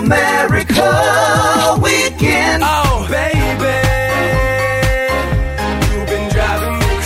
America Weekend. Oh, baby, you've been driving me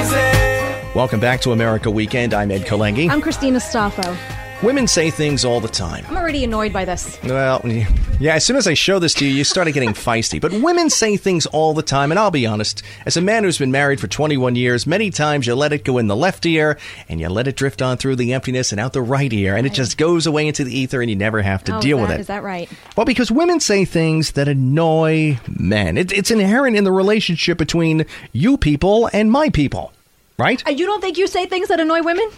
crazy. Welcome back to America Weekend. I'm Ed Kalengi. I'm Christina Staffo. Women say things all the time. I'm already annoyed by this. Well, yeah, as soon as I show this to you, you started getting feisty. But women say things all the time, and I'll be honest, as a man who's been married for 21 years, many times you let it go in the left ear, and you let it drift on through the emptiness and out the right ear, and it just goes away into the ether, and you never have to deal with it. Is that right? Well, because women say things that annoy men. It's inherent in the relationship between you people and my people, right? You don't think you say things that annoy women?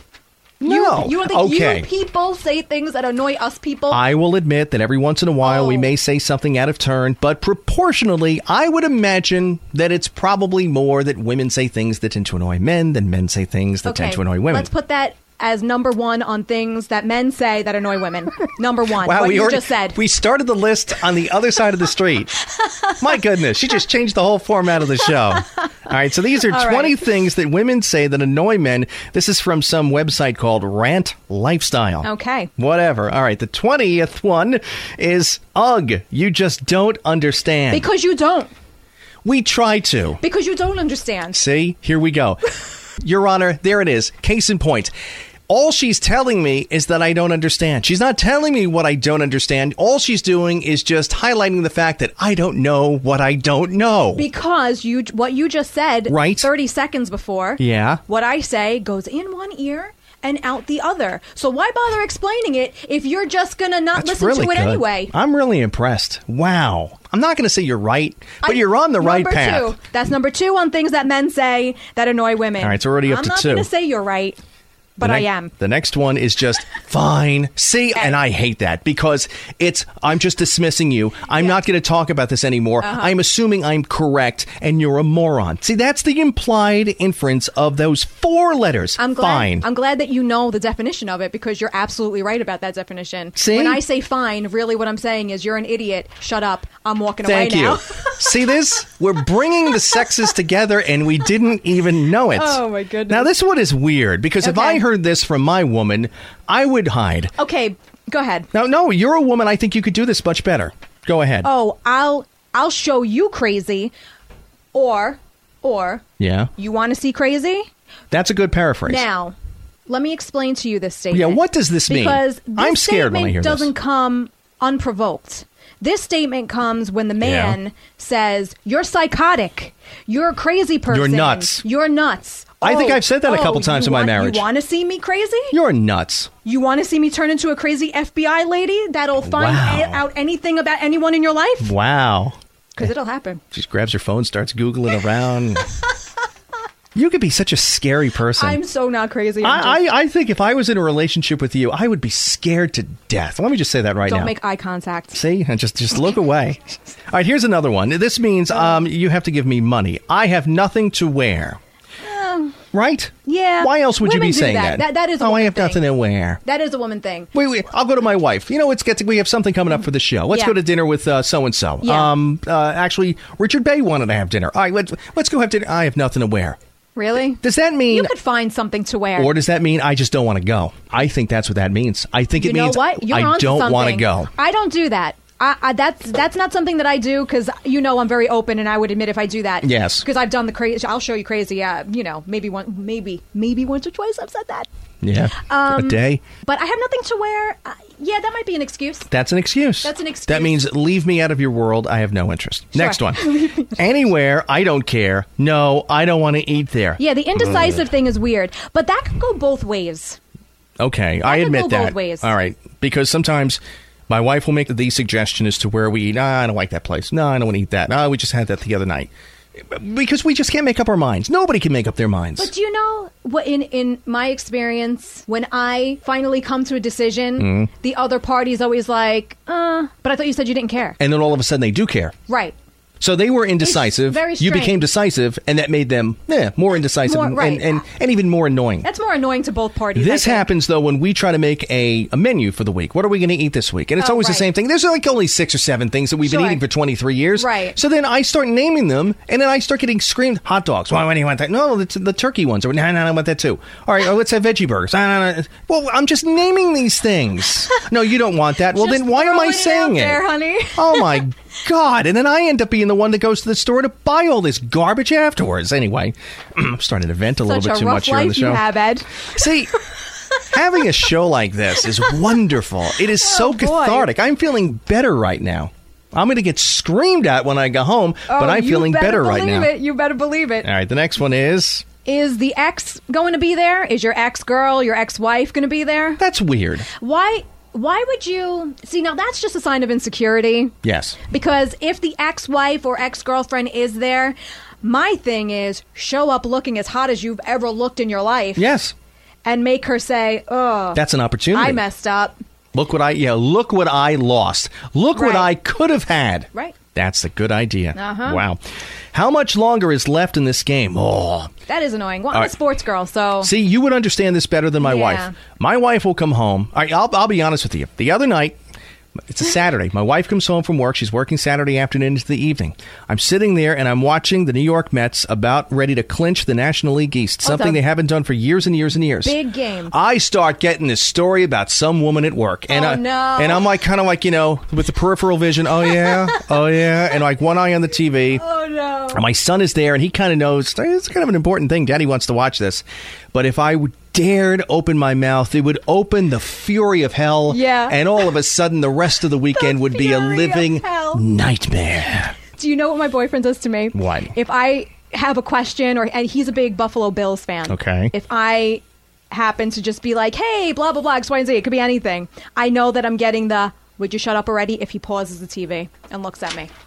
No. You don't think you people say things that annoy us people? I will admit that every once in a while we may say something out of turn, but proportionally, I would imagine that it's probably more that women say things that tend to annoy men than men say things that tend to annoy women. Let's put that as number one on things that men say that annoy women. Number one. Wow, what you just said. We started the list on the other side of the street. My goodness, she just changed the whole format of the show. All right, so these are 20 things that women say that annoy men. This is from some website called Rant Lifestyle. Okay. Whatever. All right, the 20th one is, ugh, you just don't understand. Because you don't. We try to. Because you don't understand. See? Here we go. Your Honor, there it is. Case in point. All she's telling me is that I don't understand. She's not telling me what I don't understand. All she's doing is just highlighting the fact that I don't know what I don't know. Because what you just said 30 seconds before, what I say goes in one ear and out the other. So why bother explaining it if you're just going to not listen to it anyway? I'm really impressed. Wow. I'm not going to say you're right, but you're on the right path. Number 2. That's number 2 on things that men say that annoy women. All right, it's already up to 2. I'm not going to say you're right. But I am. The next one is just fine. See, and I hate that because I'm just dismissing you. I'm not going to talk about this anymore. I'm assuming I'm correct and you're a moron. See, that's the implied inference of those 4 letters. Fine. I'm glad that you know the definition of it because you're absolutely right about that definition. See? When I say fine, really what I'm saying is you're an idiot. Shut up. I'm walking away now. Thank you. See this? We're bringing the sexes together and we didn't even know it. Oh, my goodness. Now, this one is weird because if I heard this from my woman, I would hide. Okay, go ahead. No, you're a woman. I think you could do this much better. Go ahead. Oh, I'll show you crazy, or yeah. You want to see crazy? That's a good paraphrase. Now, let me explain to you this statement. Yeah, what does this mean? Because I'm scared when I hear this. Doesn't come unprovoked. This statement comes when the man says, "You're psychotic. You're a crazy person. You're nuts. You're nuts." I think I've said that a couple times in my marriage. You want to see me crazy? You're nuts. You want to see me turn into a crazy FBI lady that'll find out anything about anyone in your life? Wow. Because it'll happen. She just grabs her phone, starts Googling around. You could be such a scary person. I'm so not crazy. I think if I was in a relationship with you, I would be scared to death. Let me just say that right now. Don't make eye contact. See? And just look away. All right, here's another one. This means you have to give me money. I have nothing to wear. Right? Yeah. Why else would you be saying that? That is a woman I have thing. nothing to wear. That is a woman thing. Wait. I'll go to my wife. You know, we have something coming up for the show. Let's go to dinner with so-and-so. Yeah. Actually, Richard Bay wanted to have dinner. All right, let's go have dinner. I have nothing to wear. Really? Does that mean... You could find something to wear. Or does that mean I just don't want to go? I think that's what that means. I think it means what? I don't want to go. I don't do that. That's not something that I do because I'm very open and I would admit if I do that. Yes. Because I've done the crazy. I'll show you crazy. Yeah, maybe once or twice I've said that. Yeah. A day. But I have nothing to wear. Yeah, that might be an excuse. That's an excuse. That means leave me out of your world. I have no interest. Sure. Next one. Anywhere. I don't care. No, I don't want to eat there. Yeah, the indecisive thing is weird, but that can go both ways. Okay, I admit that. Both ways. All right, because sometimes my wife will make the suggestion as to where we eat. I don't like that place. No, I don't want to eat that. No, we just had that the other night. Because we just can't make up our minds. Nobody can make up their minds. But do you know what? In my experience, when I finally come to a decision, the other party's always like, but I thought you said you didn't care. And then all of a sudden they do care. Right. So they were indecisive. You became decisive, and that made them more indecisive and even more annoying. That's more annoying to both parties. This happens, though, when we try to make a menu for the week. What are we going to eat this week? And it's always the same thing. There's like only 6 or 7 things that we've been eating for 23 years. Right. So then I start naming them, and then I start getting screamed, hot dogs. Why do you want that? No, it's the turkey ones. No, I want that too. All right, let's have veggie burgers. No. Well, I'm just naming these things. No, you don't want that. Well, then why am I saying it? There, honey. Oh, my God. And then I end up being the one that goes to the store to buy all this garbage afterwards. Anyway, I'm starting to vent a little bit too much here on the show. You have, Ed. See, having a show like this is wonderful. It is so cathartic. I'm feeling better right now. I'm going to get screamed at when I go home, but I'm feeling better right now. You better believe it. All right, the next one is... Is the ex going to be there? Is your ex-girl, your ex-wife going to be there? That's weird. Why would you... See, now that's just a sign of insecurity. Yes. Because if the ex-wife or ex-girlfriend is there, my thing is show up looking as hot as you've ever looked in your life. Yes. And make her say, oh... That's an opportunity. I messed up. Look what I lost. Look what I could have had. Right. That's a good idea. Uh-huh. Wow. How much longer is left in this game? Oh. That is annoying. Well, I'm a sports girl, so... See, you would understand this better than my wife. My wife will come home. I'll be honest with you. The other night, it's a Saturday. My wife comes home from work. She's working Saturday afternoon into the evening. I'm sitting there, and I'm watching the New York Mets about ready to clinch the National League East, something they haven't done for years and years and years. Big game. I start getting this story about some woman at work. And no. And I'm like, kind of like, with the peripheral vision, oh, yeah, and like one eye on the TV. Oh, no. And my son is there, and he kind of knows, it's kind of an important thing. Daddy wants to watch this. But if I dared open my mouth, it would open the fury of hell. Yeah. And all of a sudden, the rest of the weekend would be a living nightmare. Do you know what my boyfriend does to me? What? If I have a question, and he's a big Buffalo Bills fan. Okay. If I happen to just be like, hey, blah, blah, blah, X, Y, and Z, it could be anything. I know that I'm getting the, would you shut up already, if he pauses the TV and looks at me.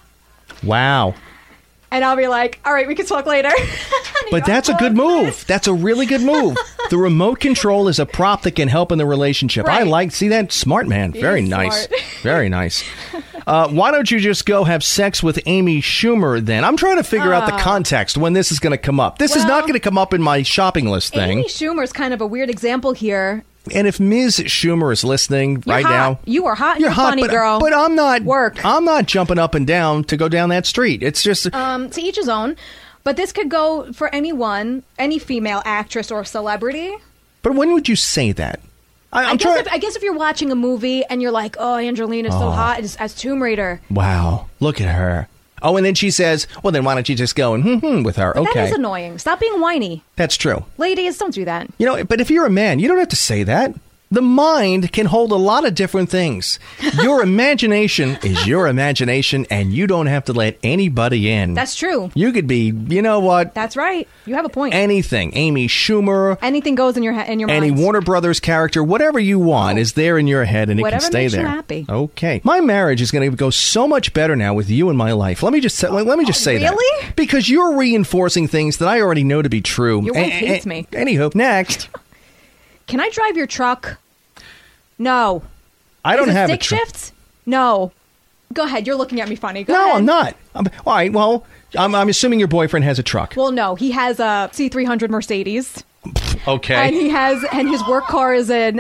Wow. And I'll be like, all right, we can talk later. But that's a good move. That's a really good move. The remote control is a prop that can help in the relationship. Right. See that? Smart man. Very nice. Very nice. Why don't you just go have sex with Amy Schumer then? I'm trying to figure out the context when this is going to come up. This is not going to come up in my shopping list thing. Amy Schumer's kind of a weird example here. And if Ms. Schumer is listening now, you are hot. You're hot, funny, girl. But I'm not. Work. I'm not jumping up and down to go down that street. It's just to each his own. But this could go for anyone, any female actress or celebrity. But when would you say that? I guess if you're watching a movie and you're like, oh, Angelina's so hot as Tomb Raider. Wow, look at her. Oh, and then she says, well, then why don't you just go and with her? But okay. That is annoying. Stop being whiny. That's true. Ladies, don't do that. But if you're a man, you don't have to say that. The mind can hold a lot of different things. Your imagination is your imagination, and you don't have to let anybody in. That's true. You could be, you know what? That's right. You have a point. Anything. Amy Schumer. Anything goes in your head, in your mind. Any Warner Brothers character, whatever you want is there in your head, and it can stay there. Whatever makes you happy. Okay. My marriage is going to go so much better now with you in my life. Let me just say that. Really? Because you're reinforcing things that I already know to be true. Your wife hates me. Anywho, next. Can I drive your truck? No. I don't have a stick shifts? No. Go ahead. You're looking at me funny. Go ahead. No, I'm not. All right. Well, I'm assuming your boyfriend has a truck. Well, no. He has a C300 Mercedes. Okay. And his work car is an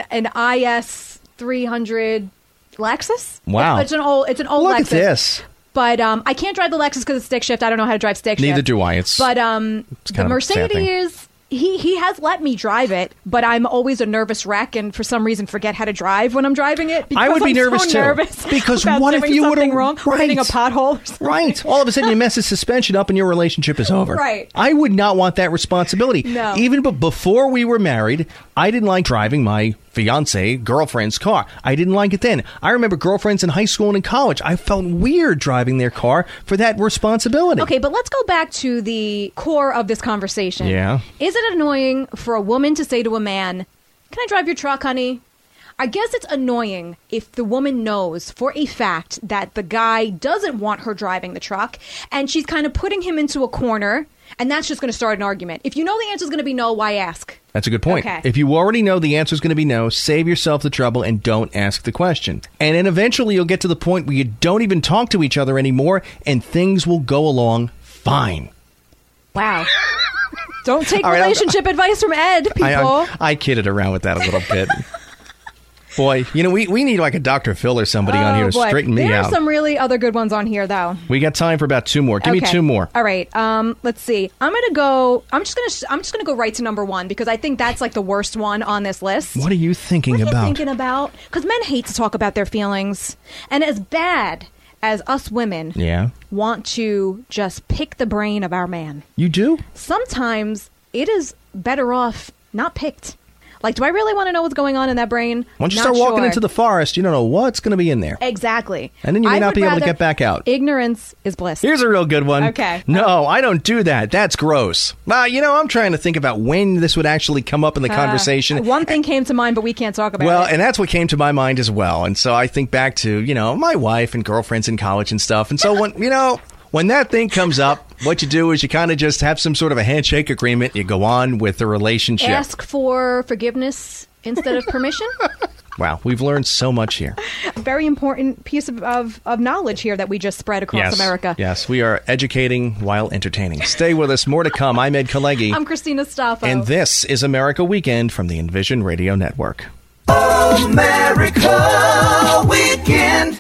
IS 300 Lexus. Wow. It's an old Look Lexus. Look at this. But I can't drive the Lexus because it's stick shift. I don't know how to drive stick shift. Neither do I. But the Mercedes. He has let me drive it, but I'm always a nervous wreck and for some reason forget how to drive when I'm driving it. Because I would be nervous too. Nervous because what if you would have wrong? Right. Hitting a pothole or something. Right. All of a sudden you mess the suspension up and your relationship is over. Right. I would not want that responsibility. No. Even before we were married, I didn't like driving my girlfriend's car. I didn't like it then. I remember girlfriends in high school and in college. I felt weird driving their car for that responsibility. Okay, but let's go back to the core of this conversation. Yeah. Is it annoying for a woman to say to a man, can I drive your truck, honey? I guess it's annoying if the woman knows for a fact that the guy doesn't want her driving the truck and she's kind of putting him into a corner And that's just going to start an argument. If you know the answer is going to be no, why ask? That's a good point. Okay. If you already know the answer is going to be no, save yourself the trouble and don't ask the question. And then eventually you'll get to the point where you don't even talk to each other anymore and things will go along fine. Wow. Don't take relationship advice from Ed, people. I kidded around with that a little bit. Boy, we need like a Dr. Phil or somebody on here to straighten me out. There are some really other good ones on here, though. We got time for about 2 more. Give me 2 more. All right. Let's see. I'm just gonna go right to number 1 because I think that's like the worst one on this list. What are you thinking about? Because men hate to talk about their feelings, and as bad as us women want to just pick the brain of our man. You do? Sometimes it is better off not picked. Like, do I really want to know what's going on in that brain? Once you start walking into the forest, you don't know what's going to be in there. Exactly. And then you may not be able to get back out. Ignorance is bliss. Here's a real good one. Okay. No, I don't do that. That's gross. I'm trying to think about when this would actually come up in the conversation. One thing came to mind, but we can't talk about it. Well, and that's what came to my mind as well. And so I think back to, my wife and girlfriends in college and stuff. And so when that thing comes up, what you do is you kind of just have some sort of a handshake agreement. You go on with the relationship. Ask for forgiveness instead of permission. Wow, we've learned so much here. A very important piece of knowledge here that we just spread across America. Yes, we are educating while entertaining. Stay with us. More to come. I'm Ed Kalegi. I'm Christina Staffo. And this is America Weekend from the Envision Radio Network. America Weekend.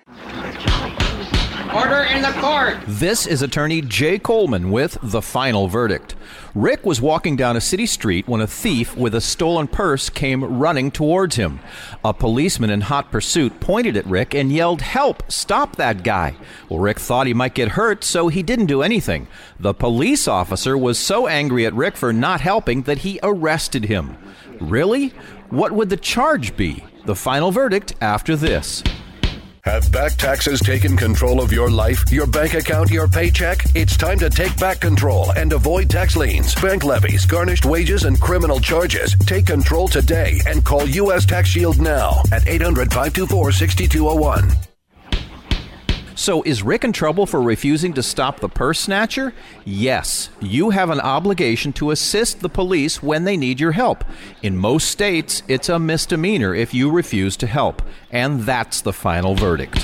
Order in the court. This is attorney Jay Coleman with The Final Verdict. Rick was walking down a city street when a thief with a stolen purse came running towards him. A policeman in hot pursuit pointed at Rick and yelled, "Help! Stop that guy!" Well, Rick thought he might get hurt, so he didn't do anything. The police officer was so angry at Rick for not helping that he arrested him. Really? What would the charge be? The Final Verdict after this. Have back taxes taken control of your life, your bank account, your paycheck? It's time to take back control and avoid tax liens, bank levies, garnished wages, and criminal charges. Take control today and call U.S. Tax Shield now at 800-524-6201. So is Rick in trouble for refusing to stop the purse snatcher? Yes, you have an obligation to assist the police when they need your help. In most states, it's a misdemeanor if you refuse to help. And that's the final verdict.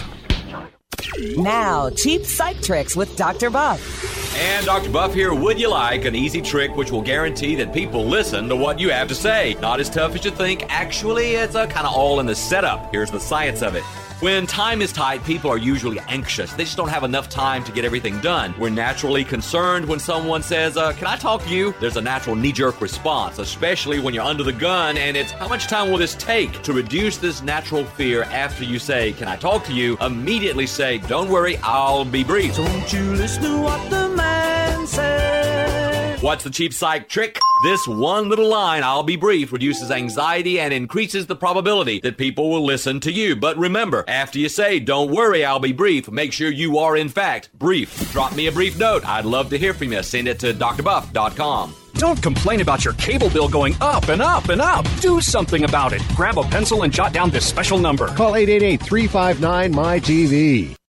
Now, cheap psych tricks with Dr. Buff. And Dr. Buff here. Would you like an easy trick which will guarantee that people listen to what you have to say? Not as tough as you think. Actually, it's kind of all in the setup. Here's the science of it. When time is tight, people are usually anxious. They just don't have enough time to get everything done. We're naturally concerned when someone says, can I talk to you? There's a natural knee-jerk response, especially when you're under the gun, and it's, how much time will this take? To reduce this natural fear after you say, can I talk to you? Immediately say, don't worry, I'll be brief. Don't you listen to what the man says. What's the cheap psych trick? This one little line, I'll be brief, reduces anxiety and increases the probability that people will listen to you. But remember, after you say, don't worry, I'll be brief, make sure you are, in fact, brief. Drop me a brief note. I'd love to hear from you. Send it to drbuff.com. Don't complain about your cable bill going up and up and up. Do something about it. Grab a pencil and jot down this special number. Call 888-359-MY-TV.